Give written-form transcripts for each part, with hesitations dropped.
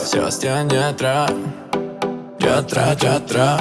Sebastián Yatra, Yatra, Yatra.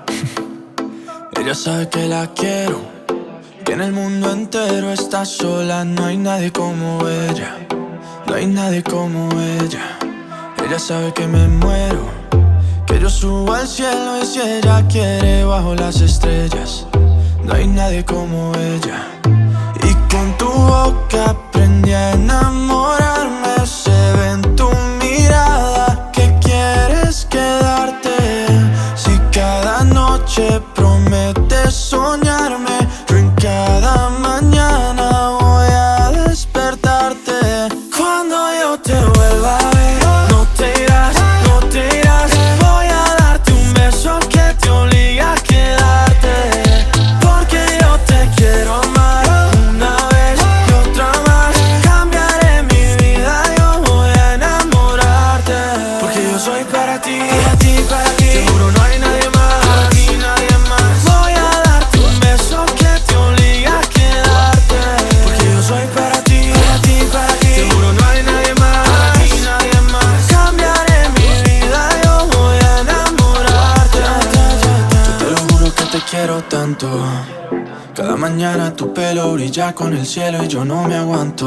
Ella sabe que la quiero, que en el mundo entero está sola. No hay nadie como ella, no hay nadie como ella. Ella sabe que me muero, que yo subo al cielo y si ella quiere bajo las estrellas. No hay nadie como ella. Y con tu boca aprendí a enamorarme. Se ve en tu mirada que quieres quedarte. Si cada noche prometes soñarme, yo en cada mañana voy a despertarte. Cuando yo te vuelva a ver, no te irás, no te irás. Voy a darte un beso que te obliga a quedarte, porque yo te quiero amar una vez y otra más. Cambiaré mi vida, yo voy a enamorarte, porque yo soy para ti, para ti, para ti. Seguro no hay nadie más, para ti nadie más. Voy a darte un beso que te obliga a quedarte, porque yo soy para ti, para ti, para ti. Seguro no hay nadie más, para ti nadie más. Cambiaré mi vida, yo voy a enamorarte. Yo te lo juro que te quiero tanto. Cada mañana tu pelo brilla con el cielo y yo no me aguanto.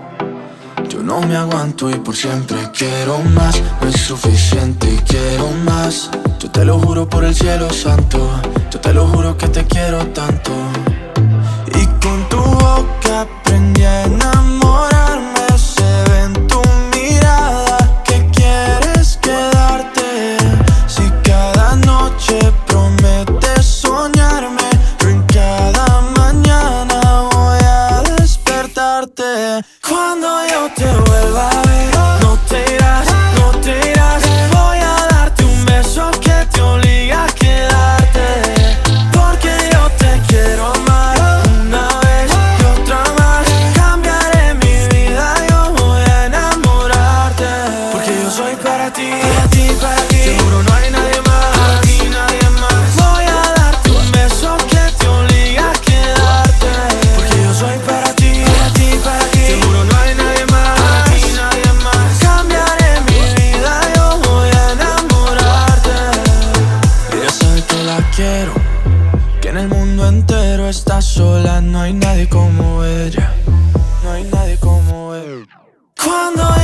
Yo no me aguanto y por siempre quiero más. No es suficiente y quiero más. Yo te lo juro por el cielo santo. Yo te lo juro que te quiero tanto. Y con tu boca aprendí a enamorarme. Se ve en tu mirada que quieres quedarte. Si cada noche prometes soñarme, yo en cada mañana voy a despertarte. Cuando yo te vuelva a ver, no te irás, no te irás. Voy a darte un beso que te obliga a quedarte, porque yo te quiero amar una vez y otra más. Cambiaré mi vida, yo voy a enamorarte, porque yo soy para ti, para ti, para ti. Seguro no hay nadie más, para ti nadie más. Voy a darte un beso que te obliga a quedarte, porque yo soy para ti, para ti, para ti. Seguro no hay nadie más, para ti nadie más. Cambiaré mi vida, yo voy a enamorarte. Ella sabe que la quiero, que en el mundo entero está sola. No hay nadie como ella, no hay nadie como ella. Cuando